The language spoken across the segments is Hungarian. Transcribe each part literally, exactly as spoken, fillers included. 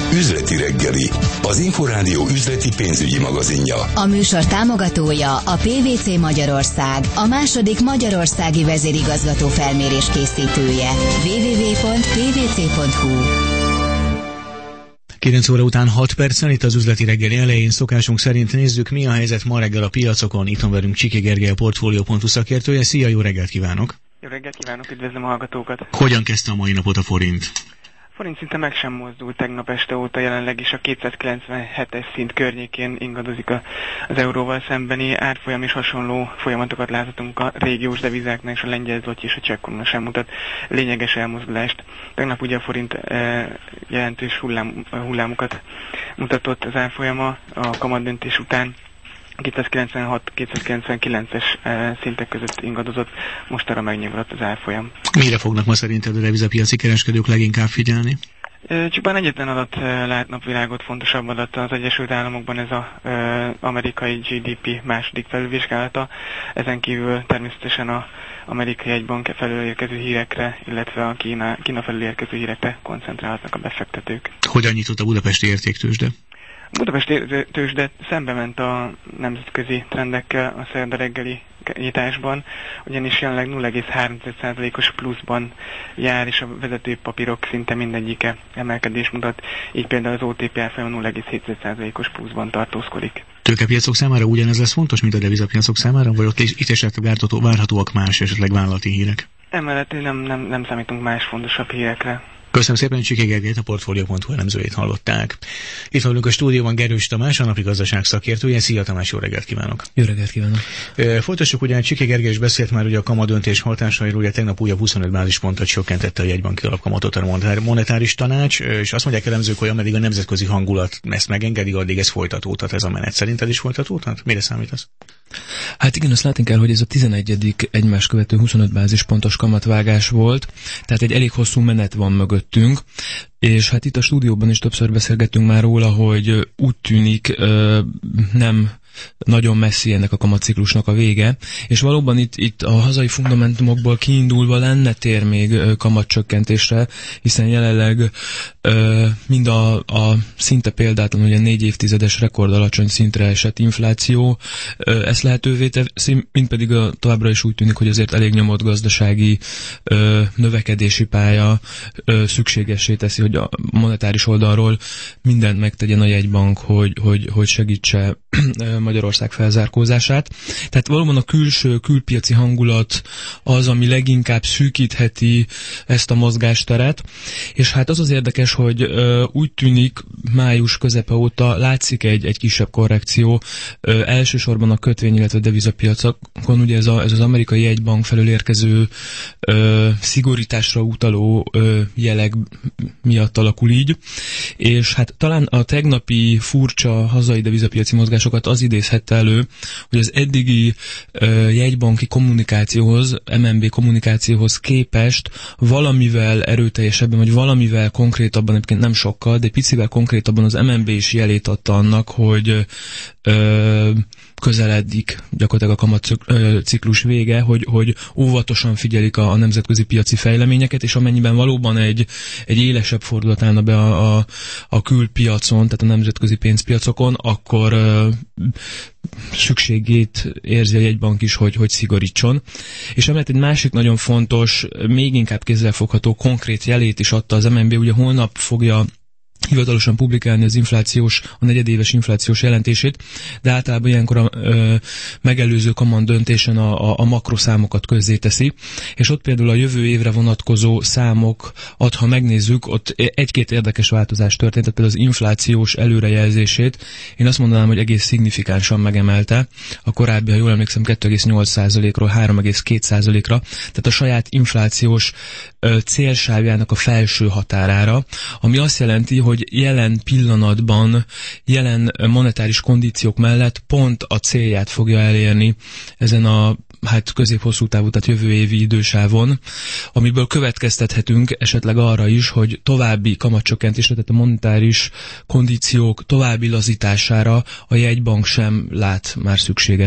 Üzleti reggeli, az Inforádió üzleti pénzügyi magazinja. A műsor támogatója a pé vé cé Magyarország, a második magyarországi vezérigazgató felmérés készítője. double-u double-u double-u pont p v c pont h u kilenc óra után hat perccel itt az üzleti reggeli elején szokásunk szerint nézzük, mi a helyzet ma reggel a piacokon. Itt van velünk Csiky Gergely, a Portfolio pont hu szakértője. Szia, jó reggelt kívánok! Jó reggelt kívánok, üdvözlöm a hallgatókat! Hogyan kezdte a mai napot a forint? A forint szinte meg sem mozdult tegnap este óta, jelenleg is a kétszázkilencvenhetes szint környékén ingadozik az euróval szembeni árfolyam, és hasonló folyamatokat láthatunk a régiós devizáknál, és a lengyel zloty és a cseh koruna sem mutat lényeges elmozdulást. Tegnap ugye a forint e, jelentős hullám, hullámokat mutatott az árfolyama a kamatdöntés után. kétszázkilencvenhat kétszázkilencvenkilences e, szintek között ingadozott, most arra megnyugodott az árfolyam. Mire fognak ma szerinted a devizapiaci kereskedők leginkább figyelni? Csupán egyetlen adat lát napvilágot, fontosabb adat az Egyesült Államokban, ez az amerikai gé dé pé második felülvizsgálata. Ezen kívül természetesen az amerikai egybank felől érkező hírekre, illetve a Kína, Kína felül érkező hírekre koncentrálhatnak a befektetők. Hogyan nyitott a budapesti értéktőzsde? A budapesti tőzsde szembe ment a nemzetközi trendekkel a szerda reggeli nyitásban, ugyanis jelenleg nulla egész három százalékos pluszban jár, és a vezető papírok szinte mindegyike emelkedés mutat, így például az o té pé árfolyama nulla egész hét százalékos pluszban tartózkodik. Tőkepiacok számára ugyanez lesz fontos, mint a devizapiacok számára, vagy ott itt esetleg várhatóak más esetleg vállalati hírek? Emellett nem, nem, nem számítunk más fontosabb hírekre. Köszönöm szépen, Csiky Gergelyt, a Portfolio pont hu elemzőjét hallották. Itt vagyunk a stúdióban Gerős Tamás, a napi gazdaság szakértője. Szia Tamás, jó reggelt kívánok! Jó reggelt kívánok! Folytassuk, ugye Csiky Gergely is beszélt már ugye a kamadöntés hatásairól, ugye tegnap újabb huszonöt bázispontot csökkentette a jegybanki alapkamatot a monetáris tanács, és azt mondják elemzők, hogy ameddig a nemzetközi hangulat ezt megengedi, addig ez folytatódhat, ez a menet. Szerinted is folytatódhat? Mire számítasz? Hát igen, azt látni kell, hogy ez a tizenegyedik egymás követő huszonöt bázispontos kamatvágás volt, tehát egy elég hosszú menet van mögöttünk, és hát itt a stúdióban is többször beszélgettünk már róla, hogy úgy tűnik nem nagyon messzi ennek a kamatciklusnak a vége, és valóban itt, itt a hazai fundamentumokból kiindulva lenne tér még kamatcsökkentésre, hiszen jelenleg ö, mind a, a szinte példátlan, ugye négy évtizedes rekord alacsony szintre esett infláció, ö, ezt lehetővé teszi, mind pedig a, továbbra is úgy tűnik, hogy azért elég nyomott gazdasági ö, növekedési pálya ö, szükségessé teszi, hogy a monetáris oldalról mindent megtegyen a jegybank, hogy, hogy, hogy segítse Magyarország felzárkózását. Tehát valóban a külső, külpiaci hangulat az, ami leginkább szűkítheti ezt a mozgásteret, és hát az az érdekes, hogy ö, úgy tűnik május közepe óta látszik egy, egy kisebb korrekció, ö, elsősorban a kötvény, illetve devizapiacokon, ugye ez, a, ez az amerikai jegybank felől érkező ö, szigorításra utaló ö, jelek miatt alakul így, és hát talán a tegnapi furcsa hazai devizapiaci mozgásokat az idézhette elő, hogy az eddigi uh, jegybanki kommunikációhoz, em en bé kommunikációhoz képest valamivel erőteljesebben, vagy valamivel konkrétabban, egyébként nem sokkal, de picivel konkrétabban az em en bé is jelét adta annak, hogy uh, közeledik gyakorlatilag a kamatciklus vége, hogy, hogy óvatosan figyelik a, a nemzetközi piaci fejleményeket, és amennyiben valóban egy, egy élesebb fordulat állna be a, a, a külpiacon, tehát a nemzetközi pénzpiacokon, akkor uh, szükségét érzi a jegybank is, hogy, hogy szigorítson. És emellett egy másik nagyon fontos, még inkább kézzelfogható konkrét jelét is adta az em en bé, ugye holnap fogja hivatalosan publikálni az inflációs, a negyedéves inflációs jelentését, de általában ilyenkor a ö, megelőző kamat döntésen a, a, a makroszámokat közzéteszi, és ott például a jövő évre vonatkozó számok, ott, ha megnézzük, ott egy-két érdekes változás történt, tehát például az inflációs előrejelzését, én azt mondanám, hogy egész szignifikánsan megemelte, a korábbi, ha jól emlékszem, kettő egész nyolc százalékról három egész két százalékra, tehát a saját inflációs ö, célsávjának a felső határára, ami azt jelenti, hogy jelen pillanatban, jelen monetáris kondíciók mellett pont a célját fogja elérni ezen a hát közép-hosszú távú, tehát jövő évi idősávon, amiből következtethetünk esetleg arra is, hogy további kamatcsökkentésre, tehát a monetáris kondíciók további lazítására a jegybank sem lát már szükséget.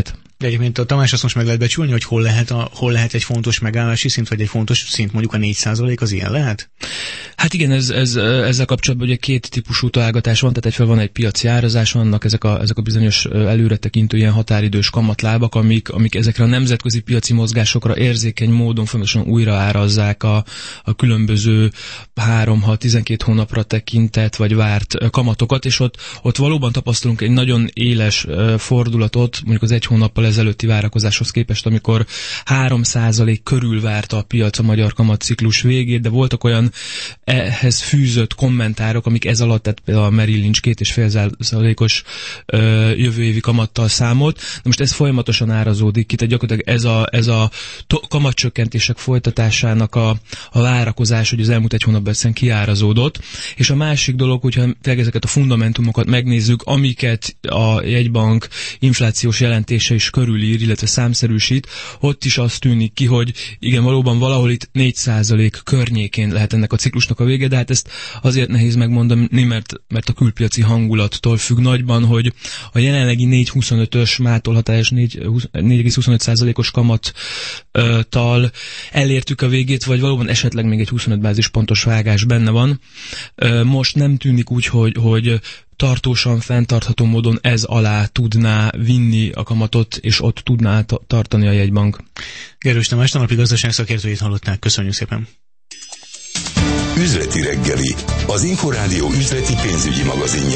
De egyébként a Tamás azt most meg lehet becsülni, hogy hol lehet, a, hol lehet egy fontos megállási szint, vagy egy fontos szint, mondjuk a négy százalék, az ilyen lehet? Hát igen, ez, ez, ezzel kapcsolatban ugye két típusú találgatás van, tehát egyfelől van egy piaci árazás, vannak ezek a, ezek a bizonyos előretekintő ilyen határidős kamatlábak, amik, amik ezekre a nemzetközi piaci mozgásokra érzékeny módon fontosan újra árazzák a, a különböző három hat tizenkét hónapra tekintett vagy várt kamatokat, és ott, ott valóban tapasztalunk egy nagyon éles fordulatot, mondjuk az egy hónappal ezelőtti várakozáshoz képest, amikor három százalék körül várta a piac a magyar kamatciklus végét, de voltak olyan ehhez fűzött kommentárok, amik ez alatt, tehát például a Merrill Lynch két és fél százalékos jövő évi kamattal számolt. De most ez folyamatosan árazódik ki, tehát gyakorlatilag ez a, ez a to- kamatcsökkentések folytatásának a, a várakozás, hogy az elmúlt egy hónapban egyszerűen kiárazódott. És a másik dolog, hogyha tényleg ezeket a fundamentumokat megnézzük, amiket a jegybank inflációs jelentése is körülír, illetve számszerűsít, ott is azt tűnik ki, hogy igen, valóban valahol itt négy százalék környékén lehet ennek a ciklusnak a vége, de hát ezt azért nehéz megmondani, mert, mert a külpiaci hangulattól függ nagyban, hogy a jelenlegi négy egész huszonötös mától hatályos négy egész huszonöt százalékos kamattal elértük a végét, vagy valóban esetleg még egy huszonöt bázispontos vágás benne van. Most nem tűnik úgy, hogy, hogy tartósan, fenntartható módon ez alá tudná vinni a kamatot, és ott tudná t- tartani a jegybank. Gerős Tamás, tanapi gazdaságszakértőjét hallották. Köszönjük szépen. Üzleti reggeli, az Inforádió üzleti pénzügyi magazinja.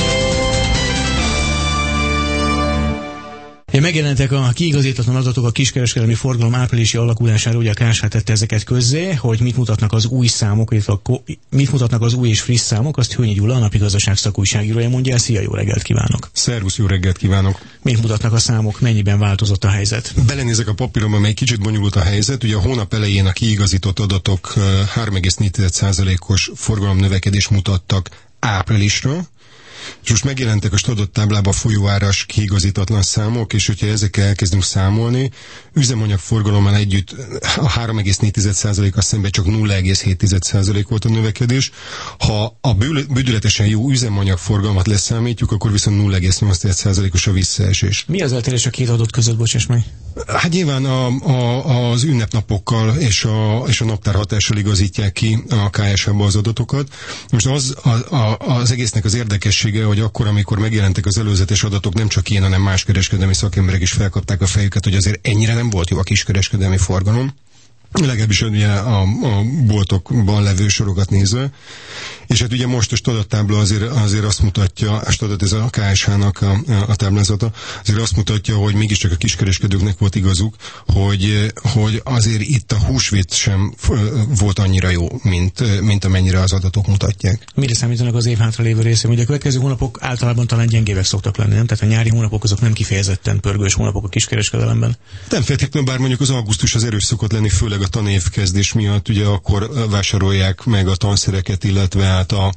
Megjelentek a kiigazítatlan adatok a kiskereskedelmi forgalom áprilisi alakulására, ugye a ká es há tette ezeket közzé, hogy mit mutatnak az új számok, illetve a, mit mutatnak az új és friss számok, azt Hőnyi Gyula, a napi gazdaság szakújságírója mondja el. Szia, jó reggelt kívánok! Szervusz, jó reggelt kívánok! Mit mutatnak a számok, mennyiben változott a helyzet? Belenézek a papíromba, mely kicsit bonyolult a helyzet. Ugye a hónap elején a kiigazított adatok három egész négy százalékos forgalomnövekedést mutattak áprilisra, és most megjelentek a stadott táblában folyóáras kiigazítatlan számok, és hogyha ezekkel elkezdünk számolni, üzemanyagforgalommal együtt a három egész négy százalékkal szemben csak nulla egész hét százalék volt a növekedés. Ha a bődületesen jó üzemanyagforgalmat leszámítjuk, akkor viszont nulla egész nyolc százalékos a visszaesés. Mi az eltérés a két adat között, bocsáss meg? Hát nyilván a, a, az ünnepnapokkal és a, és a naptár hatással igazítják ki a ká es há-ba az adatokat. Most az, a, a, az egésznek az érdekessége, hogy akkor, amikor megjelentek az előzetes adatok, nem csak én, hanem más kereskedelmi szakemberek is felkapták a fejüket, hogy azért ennyire nem volt jó a kiskereskedelmi forgalom. Legalábbis ugye a, a boltokban levő sorokat nézve. És hát ugye most a stadattábla azért, azért azt mutatja, a stadat, ez a ká es há-nak a, a táblázata, azért azt mutatja, hogy mégiscsak a kiskereskedőknek volt igazuk, hogy, hogy azért itt a húsvét sem volt annyira jó, mint, mint amennyire az adatok mutatják. Mire számítanak az év hátra lévő részén? Ugye a következő hónapok általában talán gyengébbek szoktak lenni, nem? Tehát a nyári hónapok azok nem kifejezetten pörgős hónapok a kiskereskedelemben. Nem feltétlenül, bár mondjuk az augusztus az erős szokott lenni, főleg a tanévkezdés miatt, ugye akkor vásárolják meg a tanszereket, illetve hát a,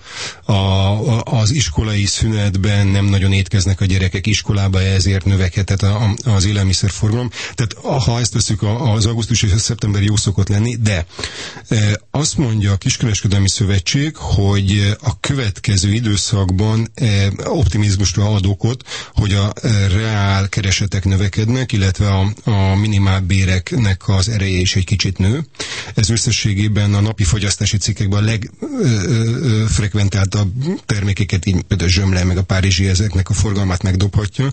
a, az iskolai szünetben nem nagyon étkeznek a gyerekek iskolába, ezért növekedett a, az élelmiszerforgalom. Tehát ha ezt veszük, az augusztus és a szeptember jó szokott lenni, de e, azt mondja a Kiskereskedelmi Szövetség, hogy a következő időszakban e, optimizmusra ad okot, hogy a e, reál keresetek növekednek, illetve a, a minimálbéreknek az ereje is egy kicsit nő. Ez összességében a napi fogyasztási cikkekben a legfrekventáltabb termékeket, így például a zsömle, meg a párizsi, ezeknek a forgalmát megdobhatja.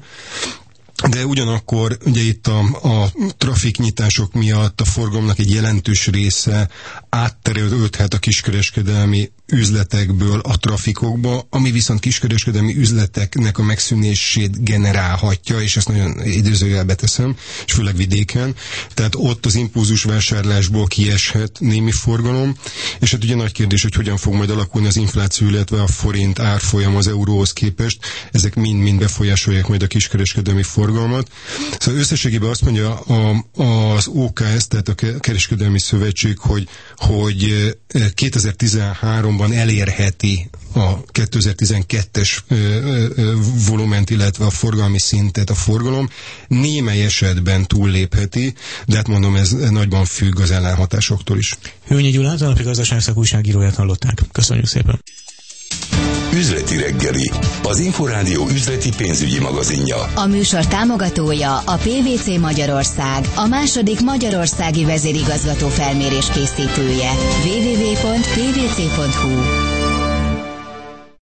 De ugyanakkor ugye itt a, a trafiknyitások miatt a forgalomnak egy jelentős része átterülhet a kiskereskedelmi üzletekből a trafikokba, ami viszont kiskereskedelmi üzleteknek a megszűnését generálhatja, és ezt nagyon idézőjelbe teszem, és főleg vidéken. Tehát ott az impulzus vásárlásból kieshet némi forgalom, és hát ugye nagy kérdés, hogy hogyan fog majd alakulni az infláció, illetve a forint árfolyam az euróhoz képest. Ezek mind-mind befolyásolják majd a kiskereskedelmi forgalmat. Szóval összességében azt mondja a, az o ká es, tehát a Kereskedelmi Szövetség, hogy, hogy kétezer-tizenháromban elérheti a kétezer-tizenkettes volument, illetve a forgalmi szintet a forgalom, némely esetben túllépheti, de hát mondom, ez nagyban függ az ellenhatásoktól is. Hőnyi Gyulát, a napi gazdaságszak újságíróját hallották. Köszönjük szépen! Üzleti reggeli, az Inforádió üzleti pénzügyi magazinja. A műsor támogatója a pé vé cé Magyarország, a második magyarországi vezérigazgató felmérés készítője. double-u double-u double-u pont pé vé cé pont hú